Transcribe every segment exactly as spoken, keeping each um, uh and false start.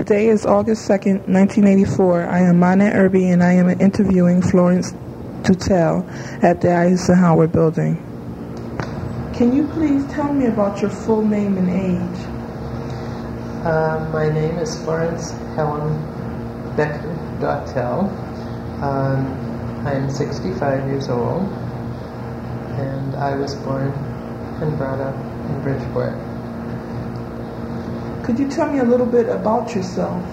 Today is August second, nineteen eighty-four. I am Mana Irby, and I am interviewing Florence Tutel at the Eisenhower Building. Can you please tell me about your full name and age? Uh, my name is Florence Helen Becker Dautel. Um, I'm sixty-five years old, and I was born and brought up in Bridgeport. Could you tell me a little bit about yourself?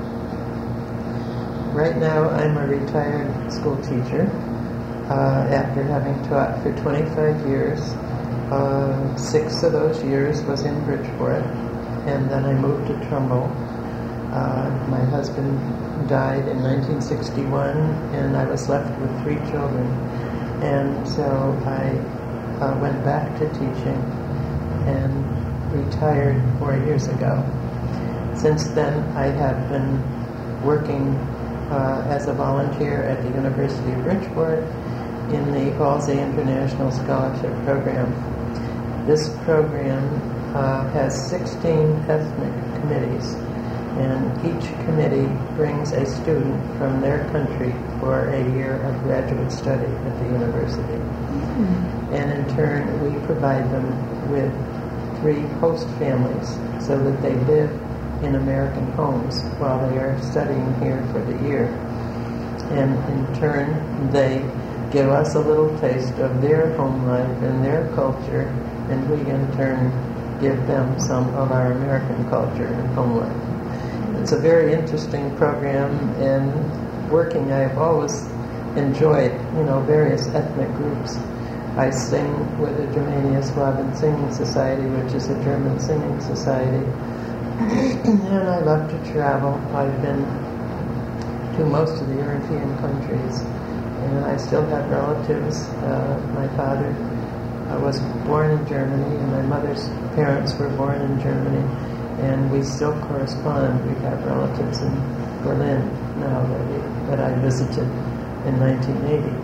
Right now, I'm a retired school teacher. Uh, after having taught for twenty-five years, uh, six of those years was in Bridgeport, and then I moved to Trumbull. Uh, my husband died in nineteen sixty-one, and I was left with three children. And so I uh, went back to teaching and retired four years ago. Since then, I have been working uh, as a volunteer at the University of Bridgeport in the Halsey International Scholarship Program. This program uh, has sixteen ethnic committees, and each committee brings a student from their country for a year of graduate study at the university. Mm-hmm. And in turn, we provide them with three host families so that they live in American homes while they are studying here for the year. And in turn, they give us a little taste of their home life and their culture, and we in turn give them some of our American culture and home life. It's a very interesting program, and working, I've always enjoyed, you know, various ethnic groups. I sing with the Germania Slavic Singing Society, which is a German singing society. And I love to travel. I've been to most of the European countries. And I still have relatives. Uh, my father uh, was born in Germany, and my mother's parents were born in Germany. And we still correspond. We have relatives in Berlin now that, we, that I visited in nineteen eighty.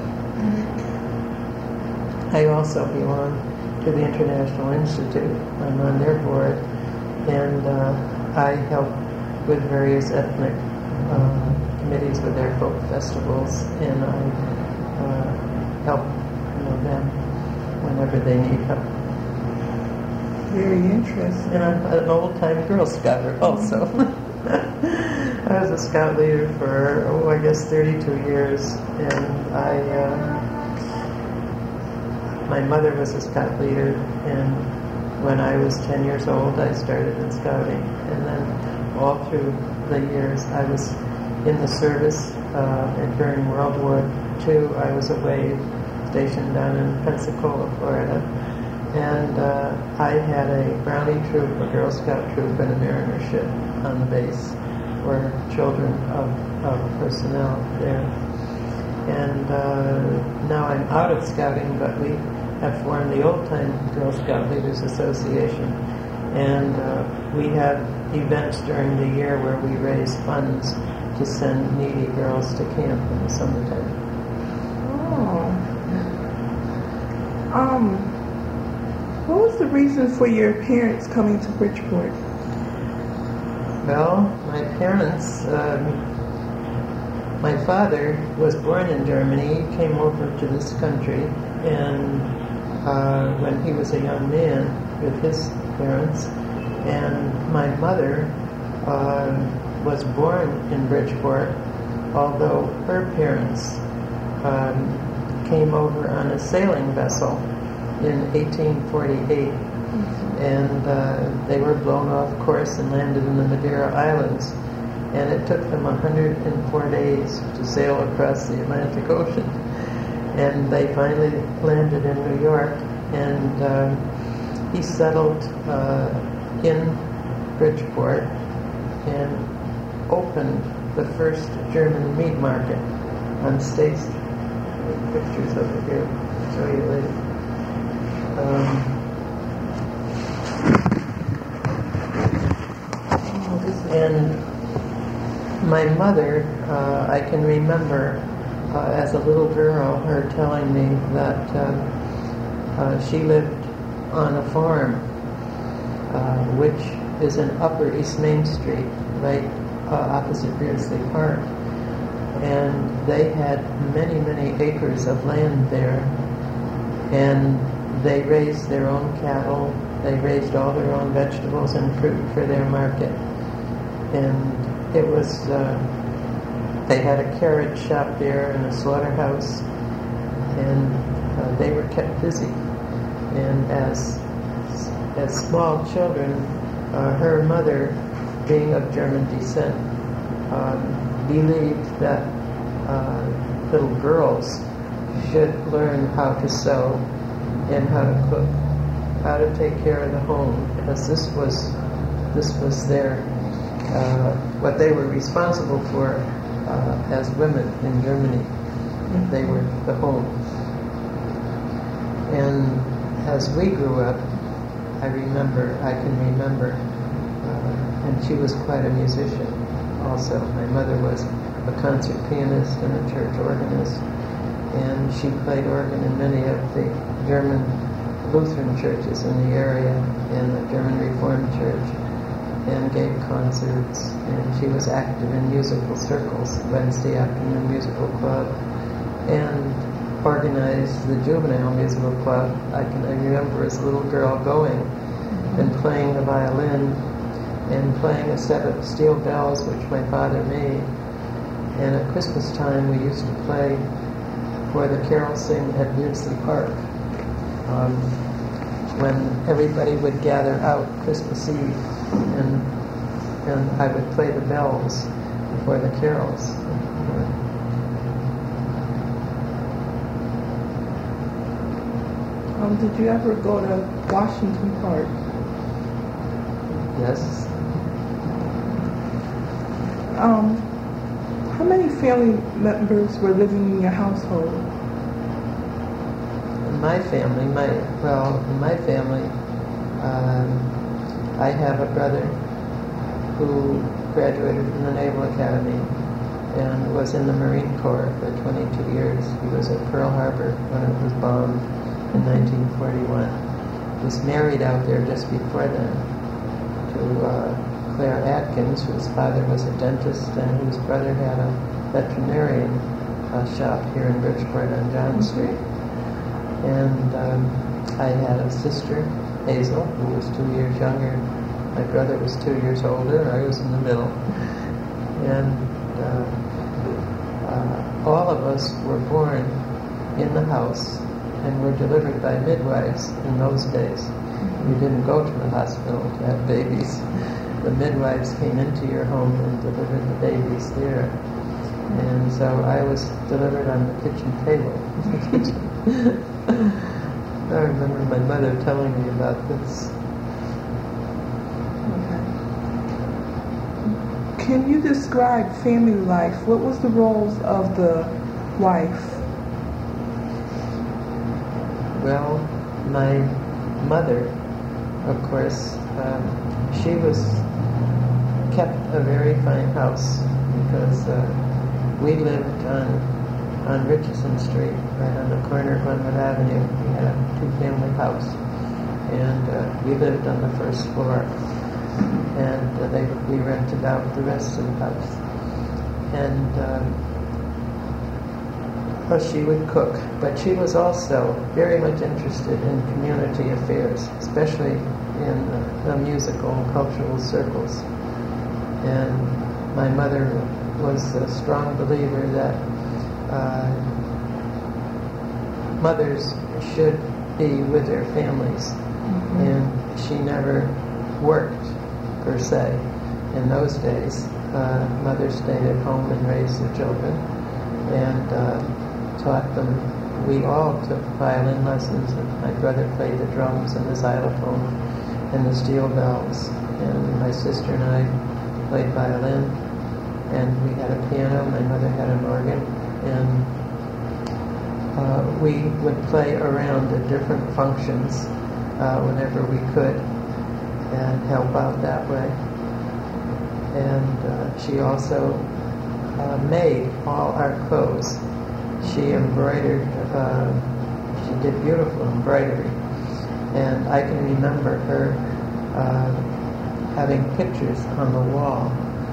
I also belong to the International Institute. I'm on their board, and uh, I help with various ethnic uh, committees with their folk festivals, and I uh, help, you know, them whenever they need help. Very interesting. And I'm an old-time Girl Scouter also. I was a Scout leader for, oh, I guess thirty-two years, and I... Uh, My mother was a Scout leader, and when I was ten years old, I started in Scouting. And then all through the years, I was in the service, uh, and during World War Two, I was away, stationed down in Pensacola, Florida. And uh, I had a Brownie troop, a Girl Scout troop, and a Mariner ship on the base for children of, of personnel there. And uh, now I'm out of Scouting, but we have formed the Old Time Girl Scout Leaders Association, and uh, we have events during the year where we raise funds to send needy girls to camp in the summertime. Oh. Um, what was the reason for your parents coming to Bridgeport? Well, my parents, um, my father was born in Germany. He came over to this country, and uh, when he was a young man with his parents, and my mother uh, was born in Bridgeport, although her parents um, came over on a sailing vessel in eighteen forty-eight, mm-hmm. and uh, they were blown off course and landed in the Madeira Islands. And it took them one hundred four days to sail across the Atlantic Ocean. And they finally landed in New York, and uh, he settled uh, in Bridgeport and opened the first German meat market on State Street. Pictures over here. I'll show you later. Um, and my mother, uh, I can remember uh, as a little girl her telling me that uh, uh, she lived on a farm uh, which is in Upper East Main Street right uh, opposite Beardsley Park. And they had many, many acres of land there. And they raised their own cattle. They raised all their own vegetables and fruit for their market. And it was, uh, they had a carriage shop there and a slaughterhouse. And uh, they were kept busy. And as as small children, uh, her mother, being of German descent, um, believed that uh, little girls should learn how to sew and how to cook, how to take care of the home, because this was this was their uh, what they were responsible for uh, as women in Germany. They were the home. And as we grew up, I remember, I can remember, uh, and she was quite a musician also. My mother was a concert pianist and a church organist, and she played organ in many of the German Lutheran churches in the area, and the German Reformed Church, and gave concerts, and she was active in musical circles, Wednesday afternoon musical club, and organized the juvenile musical club. I can I remember as a little girl going and playing the violin and playing a set of steel bells which my father made. And at Christmas time we used to play for the carol sing at Beardsley Park um, when everybody would gather out Christmas Eve, and and I would play the bells before the carols. Um, did you ever go to Washington Park? Yes. Um, how many family members were living in your household? In my family, my well, in my family, um, I have a brother who graduated from the Naval Academy and was in the Marine Corps for twenty-two years. He was at Pearl Harbor when it was bombed in nineteen forty-one. Was married out there just before then to uh, Claire Atkins, whose father was a dentist and whose brother had a veterinarian uh, shop here in Bridgeport on John Street. And um, I had a sister, Hazel, who was two years younger. My brother was two years older. I was in the middle. And uh, uh, all of us were born in the house and were delivered by midwives in those days. You didn't go to the hospital to have babies. The midwives came into your home and delivered the babies there. And so I was delivered on the kitchen table. I remember my mother telling me about this. Okay. Can you describe family life? What was the roles of the wife? Well, my mother, of course, um, she was kept a very fine house because uh, we lived on on Richardson Street, right on the corner of Glenwood Avenue. We had a two-family house, and uh, we lived on the first floor, and uh, they, we rented out the rest of the house. And um, well, she would cook, but she was also very much interested in community affairs, especially in the musical and cultural circles. And my mother was a strong believer that uh, mothers should be with their families, mm-hmm. and she never worked per se. In those days, uh, mothers stayed at home and raised the children, and uh, taught them. We all took violin lessons, and my brother played the drums and the xylophone and the steel bells, and my sister and I played violin, and we had a piano. My mother had an organ, and uh, we would play around at different functions uh, whenever we could and help out that way. And uh, she also uh, made all our clothes. She embroidered, uh, she did beautiful embroidery. And I can remember her uh, having pictures on the wall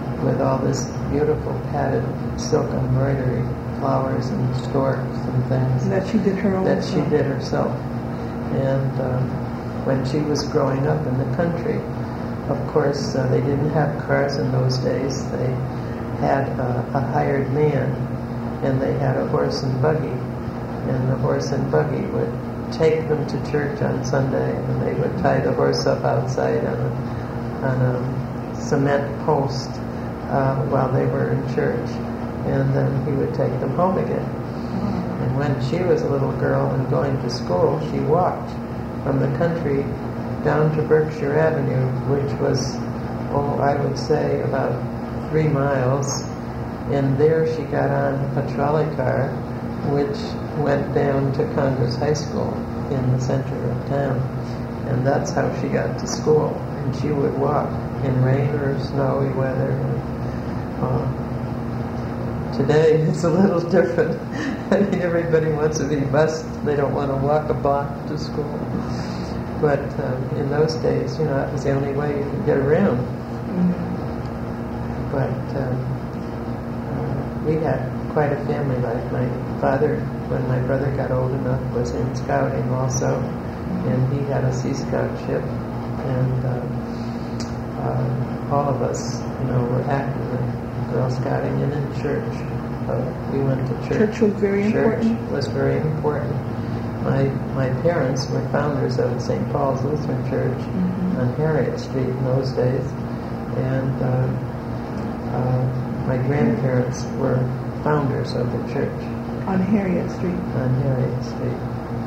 all this beautiful padded silk embroidery, flowers and storks and things. That she did her own That self. she did herself. And um, when she was growing up in the country, of course, uh, they didn't have cars in those days. They had a, a hired man, and they had a horse and buggy. And the horse and buggy would take them to church on Sunday, and they would tie the horse up outside on a, on a cement post uh, while they were in church. And then he would take them home again. And when she was a little girl and going to school, she walked from the country down to Berkshire Avenue, which was, oh, I would say about three miles. And there she got on a trolley car, which went down to Congress High School in the center of town. And that's how she got to school. And she would walk in rain or snowy weather. Uh, Today, it's a little different. I mean, everybody wants to be bused. They don't want to walk a block to school. But um, in those days, you know, that was the only way you could get around. Mm-hmm. But um, uh, we had quite a family life. My father, when my brother got old enough, was in scouting also. And he had a Sea Scout ship. And uh, uh, all of us, you know, were active in Girl Scouting and in church. Uh, we went to church. Church was very church important? Church was very important. My my parents were founders of Saint Paul's Lutheran Church mm-hmm. on Harriet Street in those days. And uh, uh, my grandparents were founders of the church. On Harriet Street? On Harriet Street.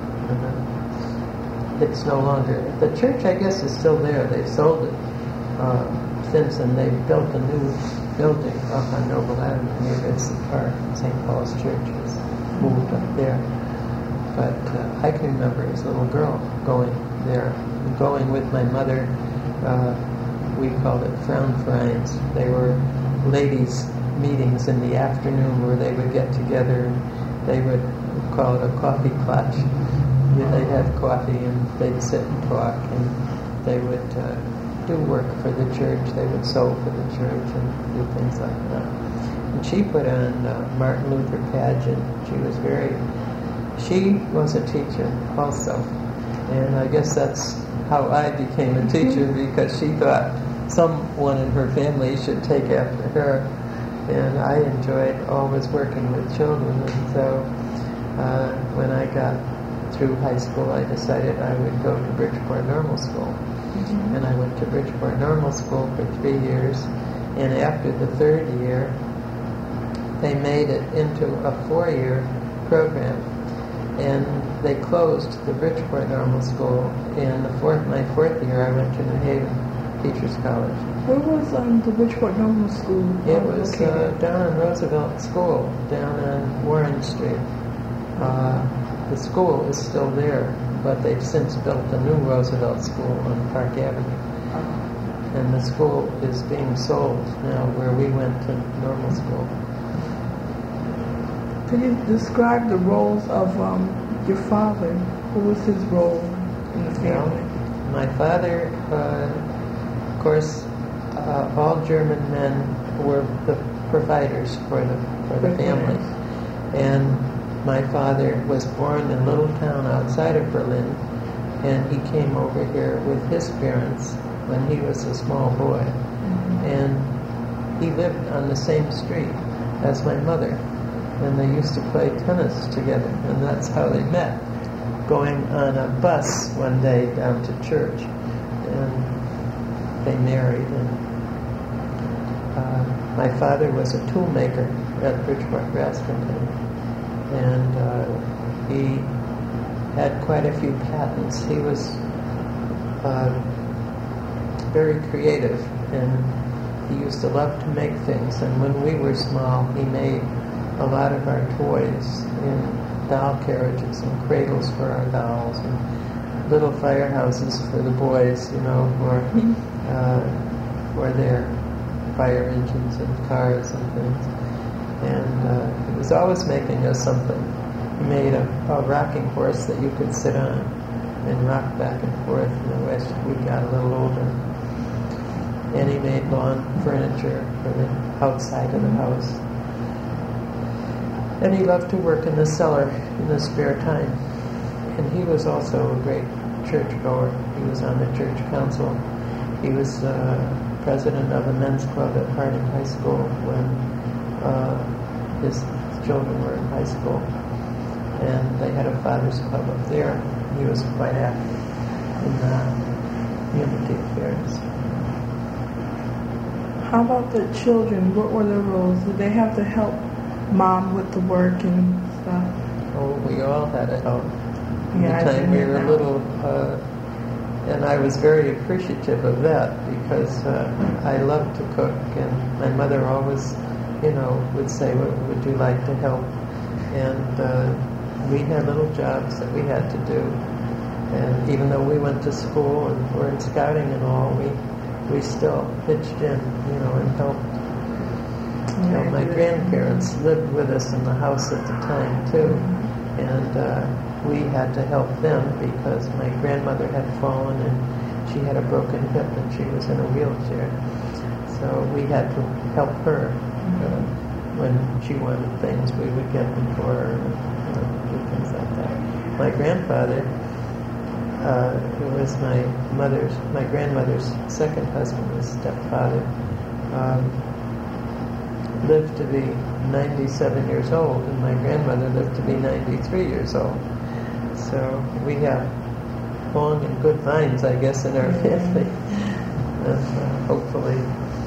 Uh, it's no longer... The church, I guess, is still there. They've sold it uh, since, and they've built a new building up on Noble Avenue near Vincent Park. Saint Paul's Church has moved up there. But uh, I can remember as a little girl going there, going with my mother. Uh, we called it Frauenvereins. They were ladies' meetings in the afternoon where they would get together and they would call it a coffee clutch. They'd have coffee and they'd sit and talk, and they would uh, do work for the church. They would sew for the church and do things like that. And she put on uh, Martin Luther pageant. She was very, she was a teacher also. And I guess that's how I became a teacher, because she thought someone in her family should take after her. And I enjoyed always working with children. And so uh, when I got through high school, I decided I would go to Bridgeport Normal School. Mm-hmm. And I went to Bridgeport Normal School for three years. And after the third year, they made it into a four-year program. And they closed the Bridgeport Normal School. In the fourth, my fourth year, I went to New Haven Teachers College. Where was um, the Bridgeport Normal School? It was uh, down on Roosevelt School, down on Warren Street. Uh, the school is still there, but they've since built a new Roosevelt School on Park Avenue. Uh-huh. And the school is being sold now, where we went to normal school. Could you describe the roles of um, your father? What was his role in the family? Well, my father, uh, of course, uh, all German men were the providers for the for the family. And my father was born in a little town outside of Berlin, and he came over here with his parents when he was a small boy. Mm-hmm. And he lived on the same street as my mother. And they used to play tennis together, and that's how they met, going on a bus one day down to church. And they married. And uh, my father was a tool maker at Bridgeport Brass Company. And uh, he had quite a few patents. He was uh, very creative, and he used to love to make things. And when we were small, he made a lot of our toys in doll carriages and cradles for our dolls and little firehouses for the boys, you know, for, uh, for their fire engines and cars and things. And uh, he was always making us something. He made a, a rocking horse that you could sit on and rock back and forth. And I wish we got a little older. and he made lawn furniture for the outside of the house. And he loved to work in the cellar in the spare time. And he was also a great churchgoer. He was on the church council. He was uh, president of the men's club at Harding High School when uh, his children were in high school. And they had a father's club up there. He was quite active in uh, community affairs. How about the children? What were their roles? Did they have to help Mom with the work and stuff? Oh, we all had to help. Yeah, the time we were that. little, uh, and I was very appreciative of that because uh, I loved to cook, and my mother always, you know, would say, "What would you like to help?" And uh, we had little jobs that we had to do, and even though we went to school and were in scouting and all, we we still pitched in, you know, and helped. You know, my grandparents lived with us in the house at the time too, and uh, we had to help them because my grandmother had fallen and she had a broken hip and she was in a wheelchair. So we had to help her. Uh, when she wanted things, we would get them for her, and, you know, do things like that. My grandfather, uh, who was my mother's, my grandmother's second husband, his stepfather, um, lived to be ninety-seven years old, and my grandmother lived to be ninety-three years old. So we have long and good vines, I guess, in our family. And, uh, hopefully.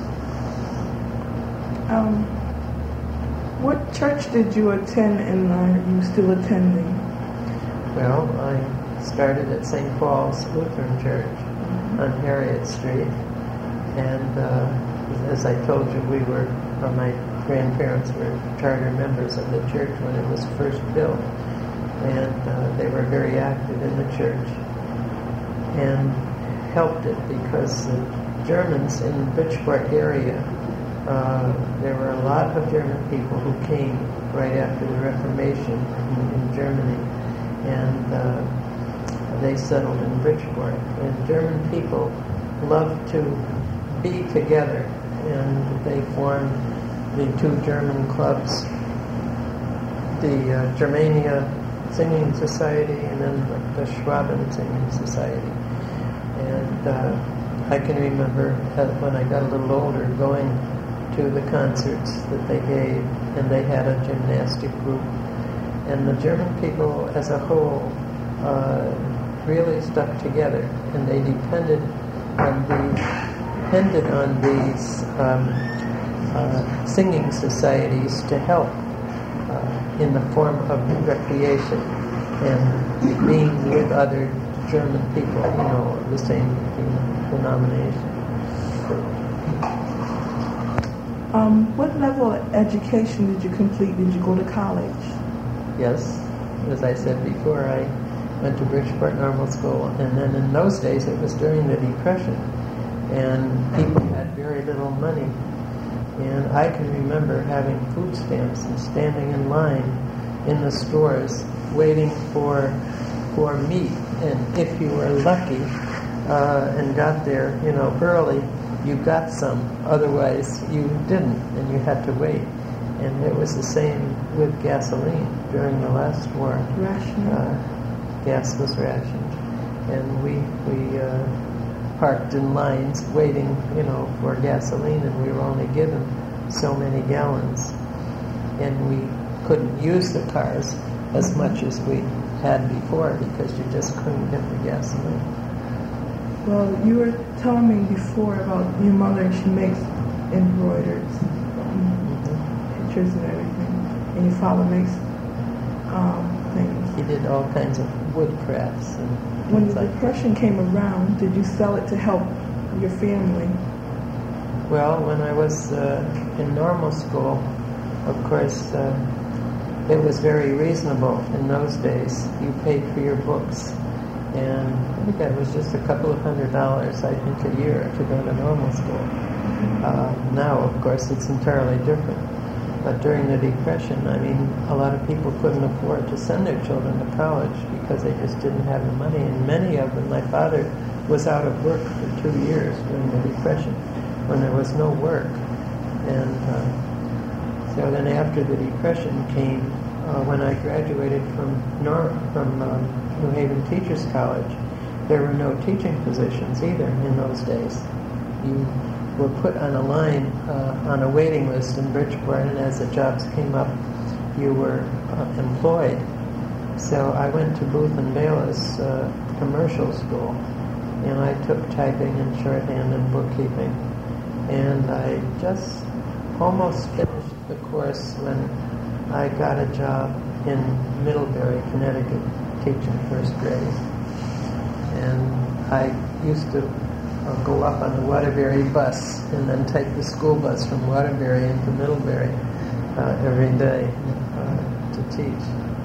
Um, what church did you attend, and are you still attending? Well, I started at Saint Paul's Lutheran Church on Harriet Street, and uh, as I told you, we were, or my grandparents were charter members of the church when it was first built, and uh, they were very active in the church and helped it because the Germans in the Bridgeport area, uh, there were a lot of German people who came right after the Reformation in, in Germany, and uh, they settled in Bridgeport. And German people loved to be together, and they formed the two German clubs, the uh, Germania Singing Society and then the, the Schwaben Singing Society. And uh, I can remember when I got a little older going to the concerts that they gave, and they had a gymnastic group. And the German people as a whole uh, really stuck together, and they depended on the depended on these um, uh, singing societies to help uh, in the form of recreation and being with other German people, you know, of the same denomination. Um, what level of education did you complete? Did you go to college? Yes, as I said before, I went to Bridgeport Normal School, and then in those days it was during the Depression, and people had very little money. And I can remember having food stamps and standing in line in the stores waiting for for meat. And if you were lucky uh, and got there, you know, early, you got some. Otherwise, you didn't, and you had to wait. And it was the same with gasoline during the last war. Rationed. Uh, gas was rationed, and we we. Uh, parked in lines waiting, you know, for gasoline, and we were only given so many gallons, and we couldn't use the cars as much as we had before because you just couldn't get the gasoline. Well, you were telling me before about your mother. She makes embroidered um, mm-hmm. pictures and everything, and your father makes um, things. He did all kinds of wood crafts and when the Depression came around, did you sell it to help your family? Well, when I was uh, in normal school, of course, uh, it was very reasonable in those days. You paid for your books, and I think that was just a couple of hundred dollars, I think, a year to go to normal school. Uh, now, of course, it's entirely different. But during the Depression, I mean, a lot of people couldn't afford to send their children to college because they just didn't have the money. And many of them, my father was out of work for two years during the Depression. when there was no work. And uh, so then after the Depression came, uh, when I graduated from Nor- from um, New Haven Teachers College, there were no teaching positions either in those days. You were put on a line, uh, on a waiting list in Bridgeport, and as the jobs came up, you were uh, employed. So I went to Booth and Bayless uh, commercial school, and I took typing and shorthand and bookkeeping. And I just almost finished the course when I got a job in Middlebury, Connecticut, teaching first grade. And I used to uh, go up on the Waterbury bus and then take the school bus from Waterbury into Middlebury uh, every day uh, to teach.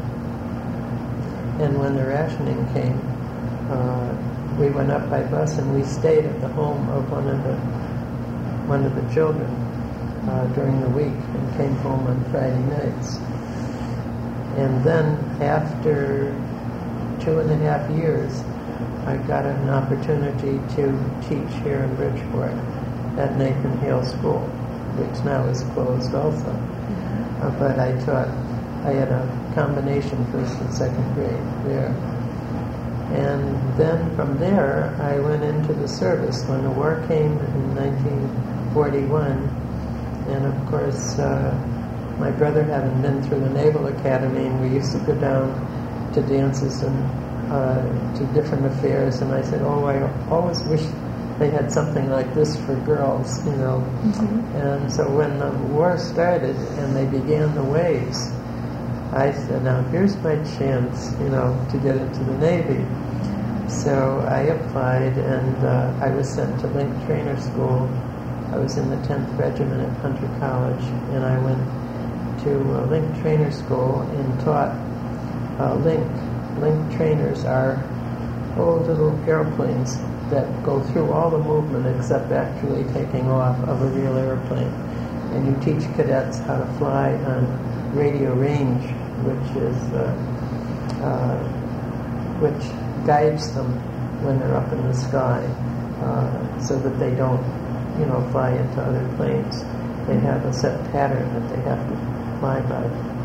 And when the rationing came, uh, we went up by bus and we stayed at the home of one of the one of the children uh, during the week and came home on Friday nights. And then after two and a half years, I got an opportunity to teach here in Bridgeport at Nathan Hale School, which now is closed also. Uh, but I taught, I had a combination first and second grade there. And then from there, I went into the service when the war came in nineteen forty-one. And of course, uh, my brother having been through the Naval Academy, and we used to go down to dances and uh, to different affairs. And I said, oh, I always wish they had something like this for girls, you know. Mm-hmm. And so when the war started and they began the waves, I said, now here's my chance, you know, to get into the Navy. So I applied, and uh, I was sent to Link Trainer School. I was in the tenth Regiment at Hunter College, and I went to uh, Link Trainer School and taught uh, Link. Link trainers are old little airplanes that go through all the movement except actually taking off of a real airplane. And you teach cadets how to fly on radio range, which is uh, uh, which guides them when they're up in the sky, uh, so that they don't, you know, fly into other planes. They have a set pattern that they have to fly by.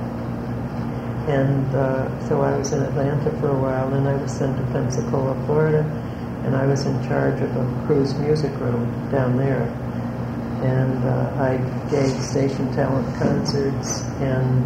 And uh, so I was in Atlanta for a while, and I was sent to Pensacola, Florida, and I was in charge of a cruise music room down there. And uh, I gave station talent concerts and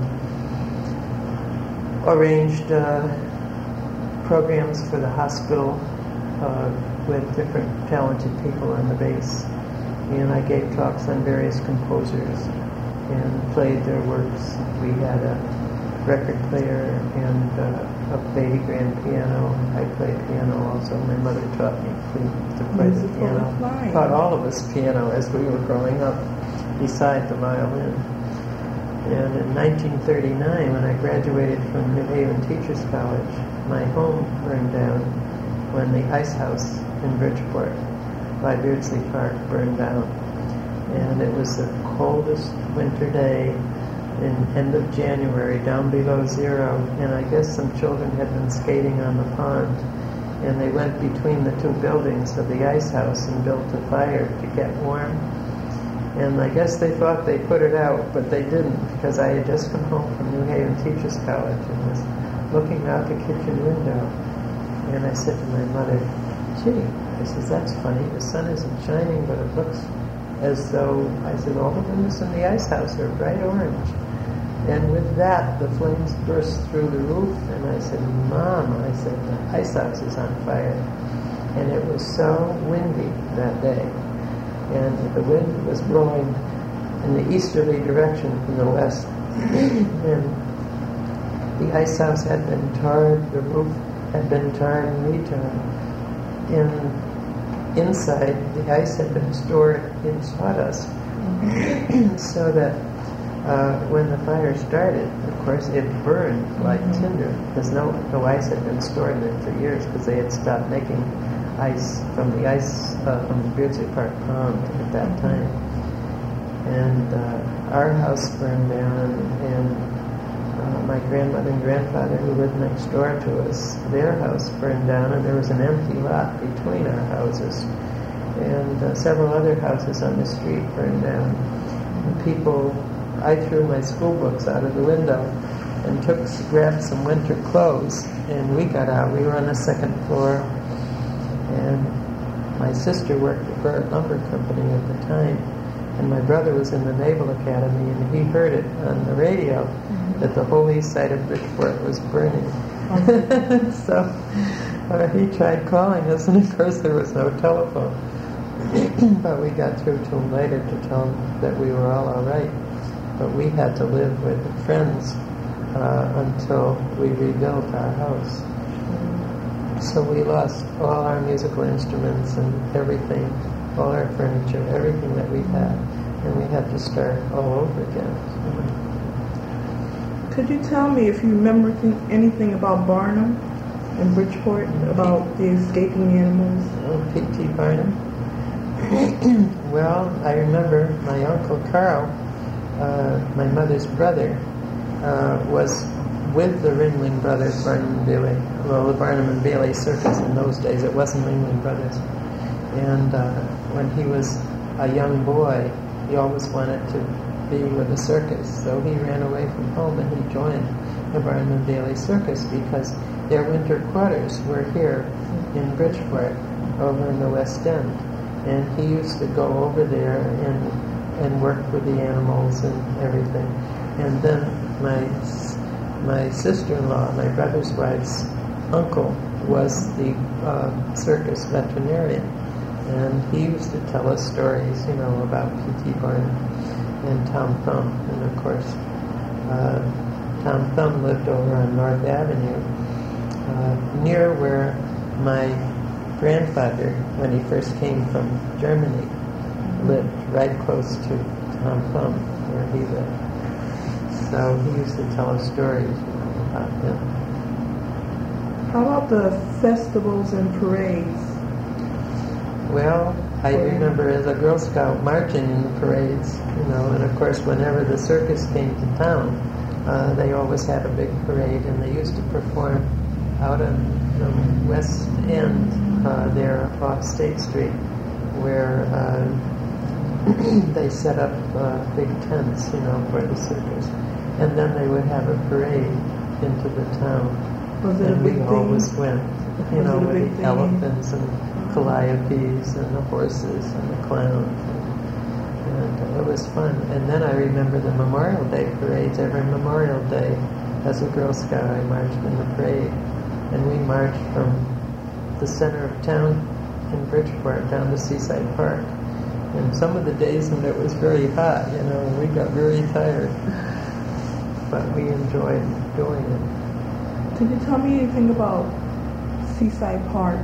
arranged uh, programs for the hospital uh, with different talented people on the base. And I gave talks on various composers and played their works. We had a record player and uh, a baby grand piano. I played piano also. My mother taught me to, to play the piano. Flying. Taught all of us piano as we were growing up beside the violin. And in nineteen thirty-nine, when I graduated from New Haven Teachers College, my home burned down when the ice house in Bridgeport by Beardsley Park burned down. And it was the coldest winter day in end of January, down below zero, and I guess some children had been skating on the pond, and they went between the two buildings of the ice house and built a fire to get warm. And I guess they thought they put it out, but they didn't, because I had just come home from New Haven Teachers College and was looking out the kitchen window. And I said to my mother, gee, I said, that's funny, the sun isn't shining, but it looks as though, I said, all the windows in the ice house are bright orange. And with that, the flames burst through the roof, and I said, Mom, I said, the ice house is on fire. And it was so windy that day. And the wind was blowing in the easterly direction from the west. And the ice house had been tarred, the roof had been tarred and retarred. And inside, the ice had been stored in sawdust. So that uh, when the fire started, of course, it burned like tinder, because no, no ice had been stored there for years, because they had stopped making ice from the ice uh, from the Beardsley Park Pond at that time. And uh, our house burned down, and uh, my grandmother and grandfather, who lived next door to us, their house burned down, and there was an empty lot between our houses. and uh, several other houses on the street burned down. And people, I threw my school books out of the window and took, grabbed some winter clothes, and we got out. We were on the second floor, and my sister worked at Burritt Lumber Company at the time, and my brother was in the Naval Academy, and he heard it on the radio mm-hmm. that the whole east side of Bridgeport was burning. Mm-hmm. So uh, he tried calling us, and of course there was no telephone. But we got through to him later to tell him that we were all all right. But we had to live with friends uh, until we rebuilt our house. Mm-hmm. So we lost all our musical instruments and everything, all our furniture, everything that we had, and we had to start all over again. Mm-hmm. Could you tell me if you remember th- anything about Barnum and Bridgeport, about the escaping animals? Oh, P T Barnum? Well, I remember my Uncle Carl, uh, my mother's brother, uh, was with the Ringling Brothers, Barnum and Bailey. Well, the Barnum and Bailey Circus in those days, it wasn't Ringling Brothers. And uh, when he was a young boy, he always wanted to be with the circus. So he ran away from home and he joined the Barnum and Bailey Circus because their winter quarters were here in Bridgeport, over in the West End. And he used to go over there and and work with the animals and everything. And then my my sister-in-law, my brother's wife's uncle, was the uh, circus veterinarian. And he used to tell us stories, you know, about P T Barnum and Tom Thumb. And of course, uh, Tom Thumb lived over on North Avenue, uh, near where my grandfather, when he first came from Germany, lived, right close to Tom Thumb, where he lived. So he used to tell us stories about him. How about the festivals and parades? Well, I remember as a Girl Scout marching in the parades, you know, and of course whenever the circus came to town, uh, they always had a big parade, and they used to perform out on the West End, uh, there off State Street, where uh, they set up uh, big tents, you know, for the circus. And then they would have a parade into the town. Was it and a big we thing? always went, you Was know, it a with big the thing? elephants and calliopes and the horses and the clowns. And, and it was fun. And then I remember the Memorial Day parades. Every Memorial Day, as a Girl Scout, I marched in the parade. And we marched from the center of town in Bridgeport down to Seaside Park. And some of the days when it was very hot, you know, we got very tired. But we enjoyed doing it. Could you tell me anything about Seaside Park?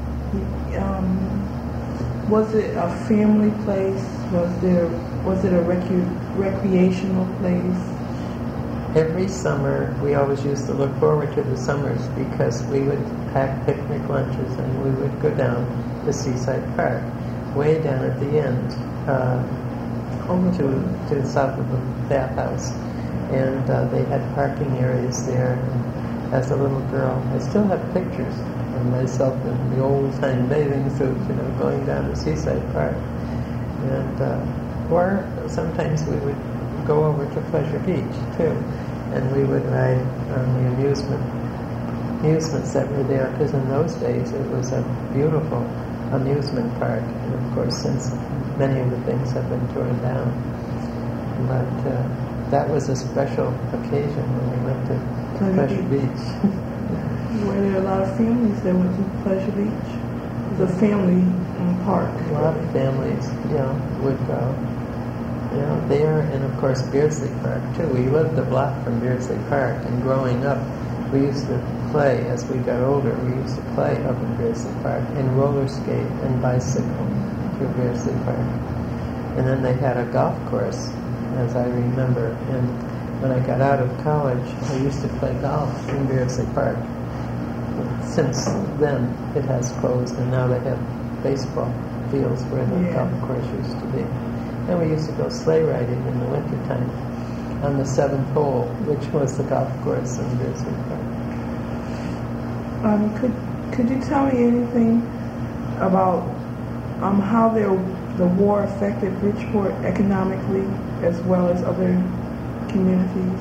Um, was it a family place? Was there was it a recu- recreational place? Every summer, we always used to look forward to the summers because we would pack picnic lunches and we would go down to Seaside Park, way down at the end, uh, to to the south of the bathhouse. And uh, they had parking areas there. And as a little girl, I still have pictures of myself in the old-time bathing suit, you know, going down to Seaside Park. And uh, or sometimes we would go over to Pleasure Beach too, and we would ride on the amusement amusements that were there, because in those days it was a beautiful amusement park. And of course, since many of the things have been torn down, but uh, that was a special occasion when we went to Pleasure, Pleasure Beach. Beach. Were there a lot of families that went to Pleasure Beach? It was a family um, park. A lot of families, you know, would go. You know, there, and of course Beardsley Park too. We lived a block from Beardsley Park, and growing up, we used to play, as we got older, we used to play up in Beardsley Park, and roller skate and bicycle through Beardsley Park. And then they had a golf course, as I remember, and when I got out of college, I used to play golf in Beardsley Park. Since then, it has closed, and now they have baseball fields where the yeah. golf course used to be. And we used to go sleigh riding in the wintertime on the seventh hole, which was the golf course in Beardsley Park. Um, could could you tell me anything about um, how their, the war affected Bridgeport economically as well as other communities?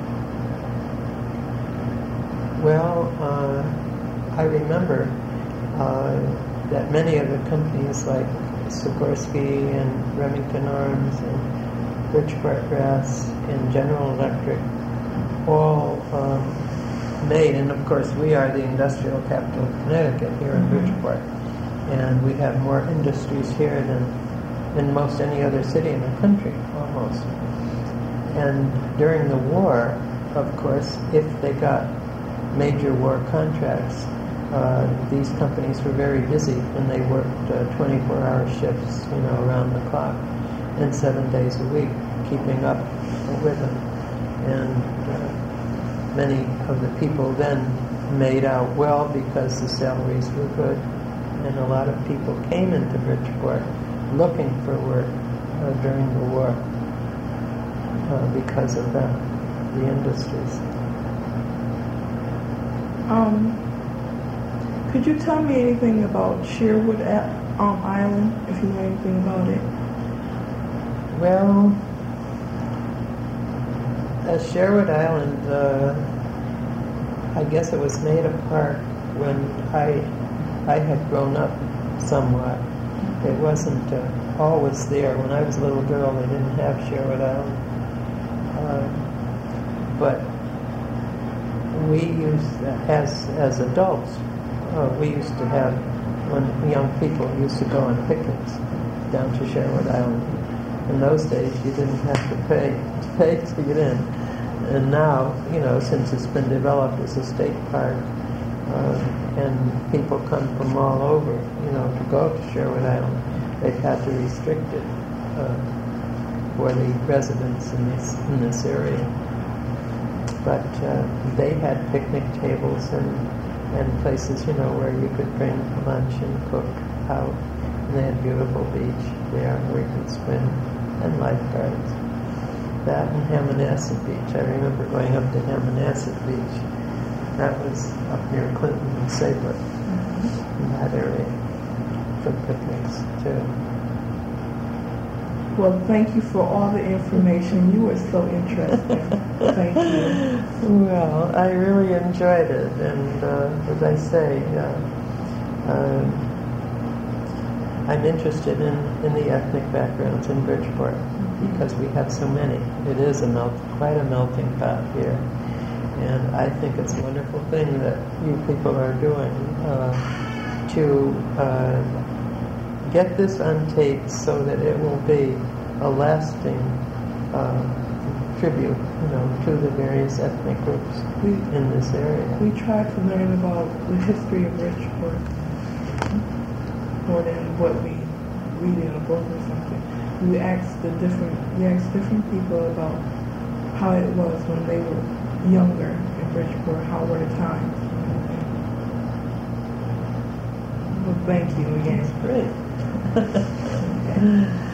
Well, uh, I remember uh, that many of the companies like Sikorsky and Remington Arms and Bridgeport Brass and General Electric all um, made, and of course we are the industrial capital of Connecticut here in Bridgeport, and we have more industries here than in most any other city in the country, almost. And during the war, of course, if they got major war contracts, uh, these companies were very busy, and they worked uh, twenty-four hour shifts, you know, around the clock, and seven days a week, keeping up with them. And uh, many of the people then made out well because the salaries were good, and a lot of people came into Bridgeport looking for work uh, during the war uh, because of that, the industries. Um, could you tell me anything about Sherwood um, Island, if you know anything about it? Well, uh, Sherwood Island, uh, I guess it was made apart when I I had grown up somewhat. It wasn't uh, always there. When I was a little girl, they didn't have Sherwood Island. Uh, but we used, as as adults, uh, we used to have, when young people used to go on picnics down to Sherwood Island. In those days, you didn't have to pay to pay to get in. And now, you know, since it's been developed as a state park, uh, and people come from all over, you know, to go to Sherwood Island, they've had to restrict it uh, for the residents in this in this area. But uh, they had picnic tables and and places, you know, where you could bring lunch and cook out. And they had beautiful beach there where you could swim, and lifeguards. That and Hammonasset Beach. I remember going up to Hammonasset Beach. That was up near Clinton and Saybrook, mm-hmm. in that area, for picnics too. Well, thank you for all the information. You were so interesting. Thank you. Well, I really enjoyed it, and uh, as I say, uh, uh, I'm interested in, in the ethnic backgrounds in Bridgeport because we have so many. It is a melt, quite a melting pot here, and I think it's a wonderful thing that you people are doing uh, to uh, get this on tape so that it will be a lasting uh, tribute, you know, to the various ethnic groups we, in this area. We try to learn about the history of Bridgeport more than what we read in a book or something. We ask the different, we ask different people about how it was when they were younger in Bridgeport. How were the times? Well, thank you again. That's great. Okay.